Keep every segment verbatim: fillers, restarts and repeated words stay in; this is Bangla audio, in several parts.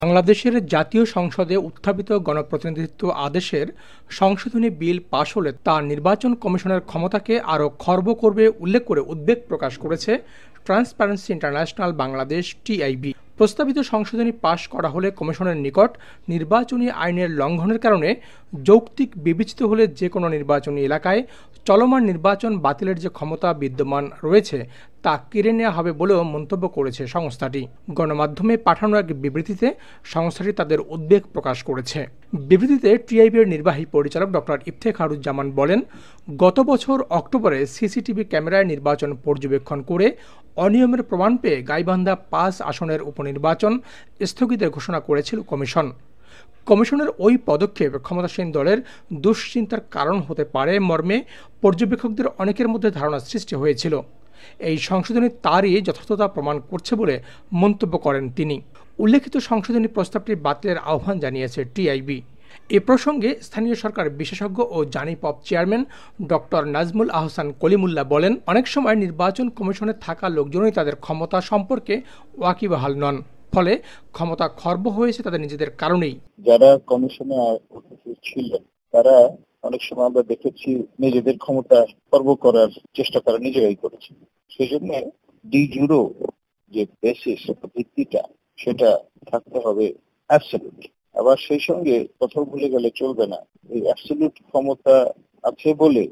বাংলাদেশের জাতীয় সংসদে উত্থাপিত গণপ্রতিনিধিত্ব আদেশের সংশোধনী বিল পাশ হলে তা নির্বাচন কমিশনের ক্ষমতাকে আরও খর্ব করবে উল্লেখ করে উদ্বেগ প্রকাশ করেছে ট্রান্সপারেন্সি ইন্টারন্যাশনাল বাংলাদেশ টিআইবি। প্রস্তাবিত সংশোধনী পাশ করা হলে কমিশনের নিকট নির্বাচনী আইনের লঙ্ঘনের কারণে যৌক্তিক বিবেচিত হলে যে কোনো নির্বাচনী এলাকায় চলমান নির্বাচন বাতিলের যে ক্ষমতা বিদ্যমান রয়েছে তা কেড়ে নেওয়া হবে বলেও মন্তব্য করেছে সংস্থাটি। গণমাধ্যমে পাঠানো এক বিবৃতিতে সংস্থাটি তাদের উদ্বেগ প্রকাশ করেছে। বিবৃতিতে টিআইবির নির্বাহী পরিচালক ডক্টর ইফতেখারুজ্জামান বলেন, গত বছর অক্টোবরে সিসিটিভি ক্যামেরায় নির্বাচন পর্যবেক্ষণ করে অনিয়মের প্রমাণ পেয়ে গাইবান্ধা পাঁচ আসনের উপনির্বাচন স্থগিতের ঘোষণা করেছিল কমিশন। কমিশনের ওই পদক্ষেপ ক্ষমতাসীন দলের দুশ্চিন্তার কারণ হতে পারে মর্মে পর্যবেক্ষকদের অনেকের মধ্যে ধারণা সৃষ্টি হয়েছিল। এই সংশোধনী তারই যথার্থতা প্রমাণ করছে বলে মন্তব্য করেন তিনি। উল্লেখিত সংশোধনী প্রস্তাবটি বাতিলের আহ্বান জানিয়েছে টিআইবি। এ প্রসঙ্গে স্থানীয় সরকার বিশেষজ্ঞ ও জানিপপ চেয়ারম্যান ডক্টর নাজমুল আহসান কলিমুল্লাহ বলেন, অনেক সময় নির্বাচন কমিশনে থাকা লোকজনই তাদের ক্ষমতা সম্পর্কে ওয়াকিবহাল নন, ফলে ক্ষমতা খর্ব হয়েছে তাদের নিজেদের কারণেই। যারা কমিশনে ছিলেন তারা অনেক সময় আমরা দেখেছি নিজেদের ক্ষমতা খর্ব করার চেষ্টা তারা নিজেরাই করেছে। সেই জন্য ডি জুরো যে বেসিস ভিত্তিটা সেটা থাকতে হবে অ্যাবসলিউট। আবার সেই সঙ্গে কথা ভুলে গেলে চলবে না, এই অ্যাবসলিউট ক্ষমতা আছে বলে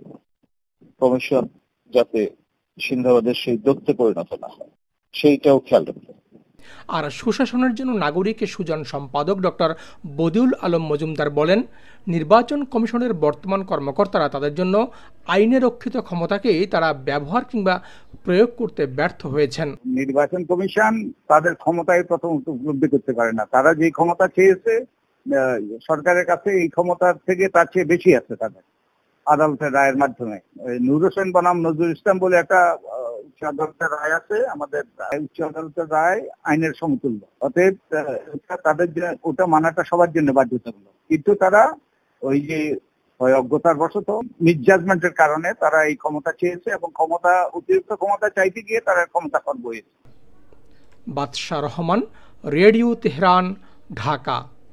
কমিশন যাতে সিন্ধাবাদের সেই দৈত্যে পরিণত না হয় সেইটাও খেয়াল রাখতে। আর সুশাসনের জন্য নাগরিক সুজন সম্পাদক ডক্টর বদিউল আলম মজুমদার বলেন, নির্বাচন কমিশনের বর্তমান কর্মকর্তারা তাদের জন্য আইনে রক্ষিত ক্ষমতাকেই তারা ব্যবহার কিংবা প্রয়োগ করতে ব্যর্থ হয়েছেন। নির্বাচন কমিশন তাদের ক্ষমতায় প্রথম উপলব্ধি করতে পারে না। তারা যে ক্ষমতা চেয়েছে সরকারের কাছে, এই ক্ষমতার থেকে তার চেয়ে বেশি আছে তাদের আদালতের রায়ের মাধ্যমে। নূর হোসেন বনাম নজরুল ইসলাম বলে একটা উচ্চ আদালতের রায় আছে, আমাদের উচ্চ আদালতের রায় আইনের সমতুল্য। অতএব তাদের ওটা মানাটা সবার জন্য বাধ্যতামূলক। কিন্তু তারা ওই যে অজ্ঞতার বশত মিসজাজমেন্টের কারণে তারা এই ক্ষমতা চেয়েছে এবং ক্ষমতা অতিরিক্ত ক্ষমতা চাইতে গিয়ে তারা ক্ষমতা খর্ব হয়েছে। Badsha Rahman, radio Tehran, Dhaka.